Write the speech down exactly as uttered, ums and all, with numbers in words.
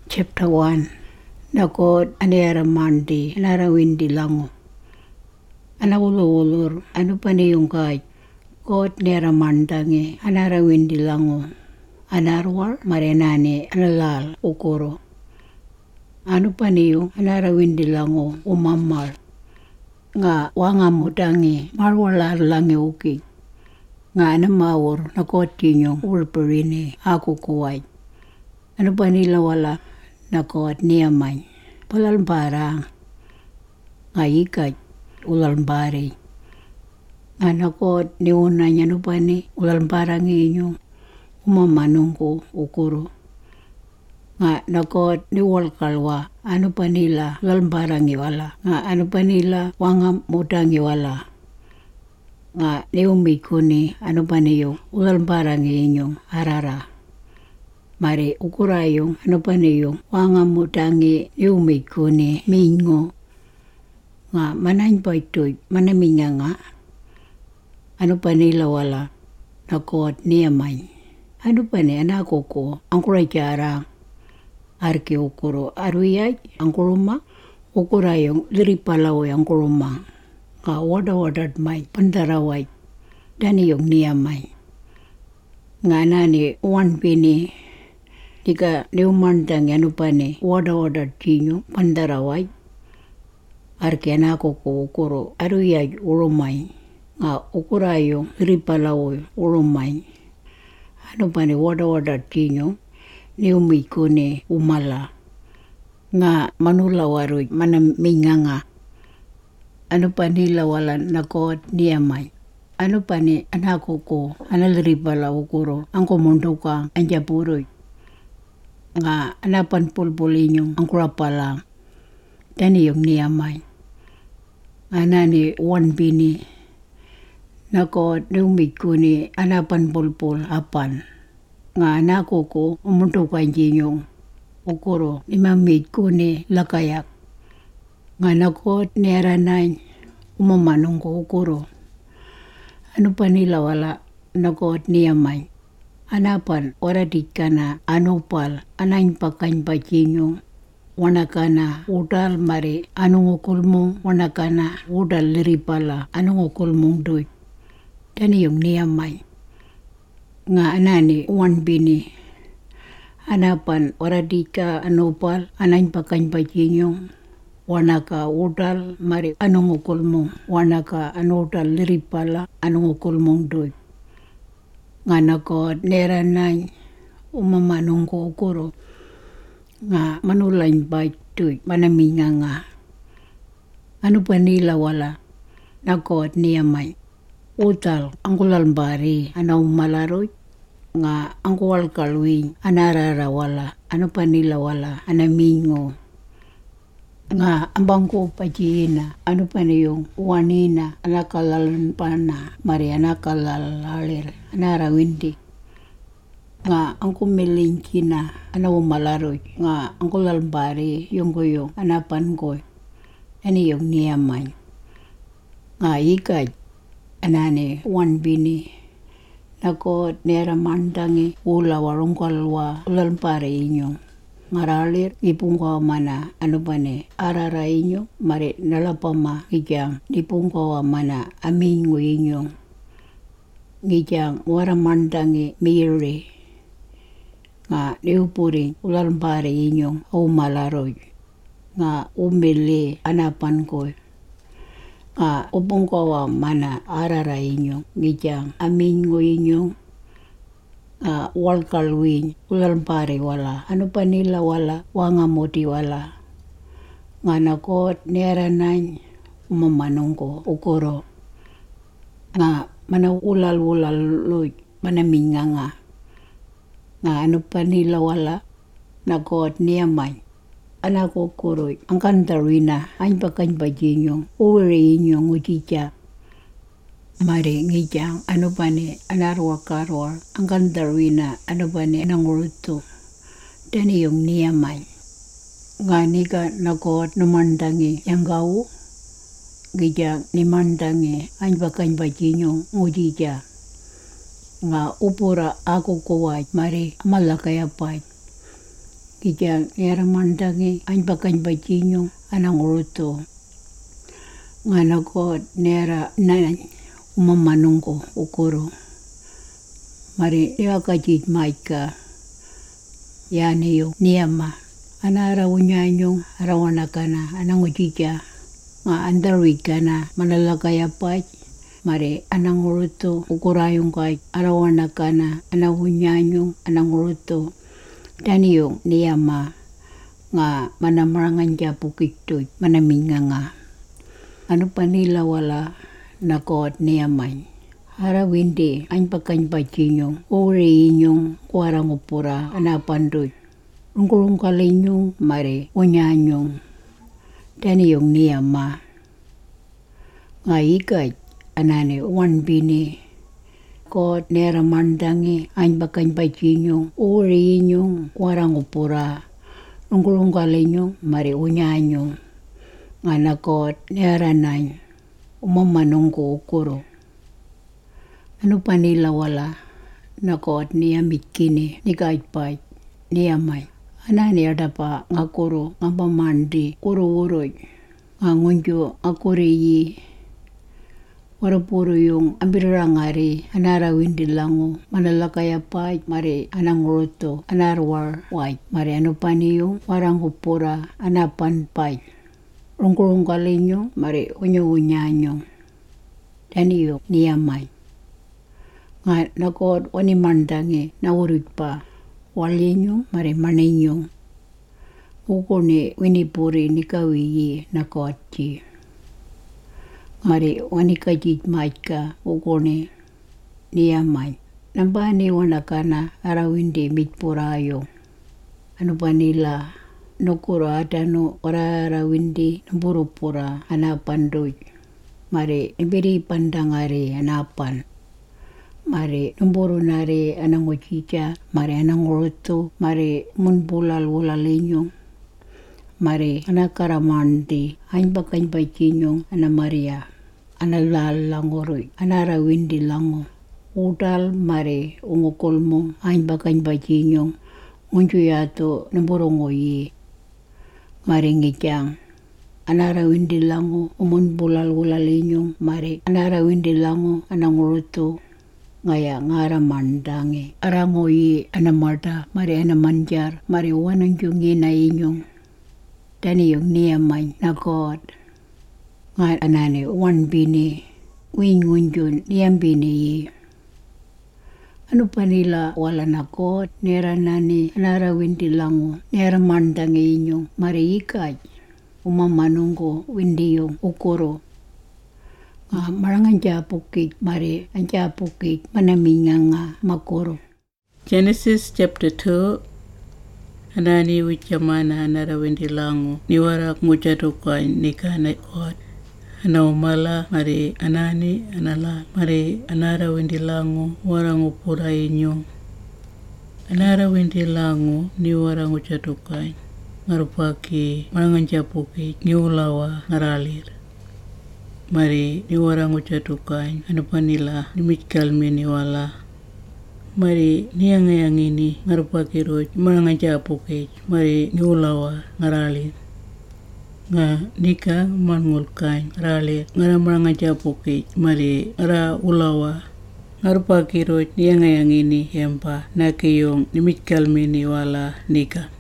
Chapter one. Nakot anera mandi, anara windi lango. Anawulo ulur, anu pani yung kaj. Kot nera mandange, anara windi lango. Anarwar, marenane, analal, ukuro. Anu pani yung anara windi lango, umamal. Nga wanga mudange, marwalar lange uki. Nga anamawur, nakot kinyong, ulperini, ako kuwaj. Anu pani lawala, nakot niyamay. Palalbarang. Nga ikaj, ulalbari. Nga nakot niuna niya no pani, ulalbarang inyo. Umamanong ko, ukuro. Nga nakot niwal kalwa, ano pa nila, ulalbarang iwala. Nga ano pa nila, wangam mudang iwala. Nga niumig ko ni, ano pa niyo, ulalbarang inyong arara. Mari ukurayong ano pa niyo, wangam mudangi niumig ko ni mingo. Nga manayin pa ito'y manaminga nga. Ano pa nila wala, nakot niyamay. Ano pa ni anako ko, ang kuray tiara, arki ukuro, aruyay, ang kuruma, ukurayong liripalaway ang kuruma. Nga wada-wadad may, pandaraway, dani yung niyamay. Nga nani, one pini, Tika niumandang ano pa ni, wada-wada kinyo, pandaraway. Arki anako ko ukuro, aruyay urumay. Nga ukurayong ripalawoy urumay. Ano pa ni, wada-wada kinyo, niumay ko ni umala. Nga manulawaroy, manaminga nga. Ano pa nila walan nakot niyamay. Ano pa ni, anako ko, analripala ukuro, ang kumundo ka, anjapuroy. Nga anapan pulpulin yung ang kurapa lang. Dani yung niyamay. Anani one bini. Nako niumig ko ni anapan pulpul apan. Nga anako ko umunto ka yung ukuro. Imamig ko ni lakayak. Nga nako niaranay umamanong ko ukuro. Ano pa nila wala nako niyamay. Anapan, oradik ka na, anupal, anayin pakain pa kinyong, wana ka na, udal mari, anong ukul mong, wana ka na, udal liripala, anong ukul mong doy. Dani yung niyamay. Nga anani, one bini. Anapan, oradik ka, anupal, anayin pakain pa kinyong, wana ka, udal mari, anong ukul mong, wana ka, anudal liripala, anong ukul mong doy. Nga nakot neranay umamanong ko ukuro nga manulain ba ito'y manaminga nga. Ano pa nila wala nakot niyamay. Utal ang kulalbari anaw malaroy nga ang kuwal kalwing anarara wala. Ano pa nila wala anamingo. Nga ambang ko pa na ano pa na yung wanina anakalalan pa na mari anakalalir anarawindi nga ang kumilingki na anaw malaroy nga ang kulalbari yung ko yung anapan ko ani yung niyamay nga ikad anani one bini nako nera mandangi ula warong kalwa ulalbari inyong ngaralir ipung ko mana ano pa ni arara inyo mari nalapama gijang ipung ko mana amingo inyo gijang waramandangi miri nga niupuri ulalbari inyo o malaroy nga umili anapan ko nga upung ko mana arara inyo gijang amingo inyo Uh, wal kalwin, ulalbari wala. Ano pa nila wala, wanga moti wala. Nga nakot, neranay, umamanong ko, ukuro. Nga manawulal-wulal loy, manaminga nga. Nga ano pa nila wala, nakot, niyamay. Anako kuroy, ang kantarwina, ayn pa kanbajin yung, uwiri yung ujitya. Mari ngijang ano pa ni anarwa karwar ang kandarwina ano pa ni nanguruto dani yung niyamay nga nika nakot numandangi yang gawo gijang nimandangi ayn bakan bajinyong ngujija nga upura ako kuwaj mari malakayapay Kijang nera mandangi ain bakan bajinyong anang uruto. Ngana ko nera nan umamanungko ukuro. Mari dia kajit maika. Yani yung niyama. Ana arawunyanyong arawanakana anang ujija. Nga andarwid kana malalakaya pach. Mari anang uruto ukurayong kay arawanakana anawunyanyong anang uruto. Dani yung niyama nga manamarangan dya pukitoy manaminga nga. Ano pa nila wala nakot niyamay. Harawindi ang pagkanbajinyong uri inyong kuarang upura anapandoy. Ungkulong kalinyong mari unyanyong. Dani yung niyama. Nga ikay anane wan bini. Kot nera mandangi ang pagkanbajinyong uri inyong kuarang upura. Ungkulong kalinyong mari unyanyong. Nga nakot nera nany umamanong ko ukuro. Ano pa nila wala nakot niya mitkini ni kaitpait niya may. Ana niya dapa nga kuro nga pamandi kuro uroy. Nga ngunjo nga kuriyi. Wara puro yung ambirangari anarawin dilango manalakaya pait mari anang uruto anarwar white. Mari ano pa niyong warang kupura anapan pait. Rungkurung kalinyo mari unyo-unyanyong. Dani yung niya may. Nga nakot wani mandangi na urit pa walinyo mari maninyo. Uko ni winipuri ni kawiyi nakot ji. Mari wani kajit maika uko ni niyamay. Nambani wanakana arawindi mitpurayo. Ano pa nila nukura adano ora arawindi nburupura anapandoy. Mari ibiri pandangari anapan. Mari numburu nari anang ujica, mari anang uruto, mari munbulal wulalinyong, mari anakaramandi, ain bakain bajinyong, ana Maria, analal langoroy, anarawindi lango, udal mari ungukulmong, ain bakain bajinyong, unjuyato numburu ngoyi, mari ngijang, anarawindi lango, umunbulal wulalinyong, mari anarawindi lango, anang uruto, ngaya ngara mandangi arangoyi anamarda mari anamanjar mari wanang jungi na inyong dani yung niyamay nakot nga anani wan bini win ngunjun niyam bini yi ano pa nila wala nakot nera nani anarawin dilango nera mandangi inyong mari ikaj umamanungko windi yung ukuro. Uh, marangan japukit mari ang japukit manaminga nga makuro. Genesis chapter two. Anani wichamana anarawindi lango niwarak mujadukai nikana kot. Anaumala mari anani anala mari anarawindi lango warang upura inyo. Anarawindi lango niwarang mujadukai ngarupaki marangan japukit niulawa ngaralir. Mari ni warang ucadukan ano pa nila nimikal miniwala. Mari niyang ngayang ini ngarupakiroj marang japukej mari ni ulawa ngarali. Nga nika mangulkan ngarali ngara marang japukej mari ngara ulawa ngarupakiroj niyang ngayang ini hempa nakiyong nimikal miniwala nika.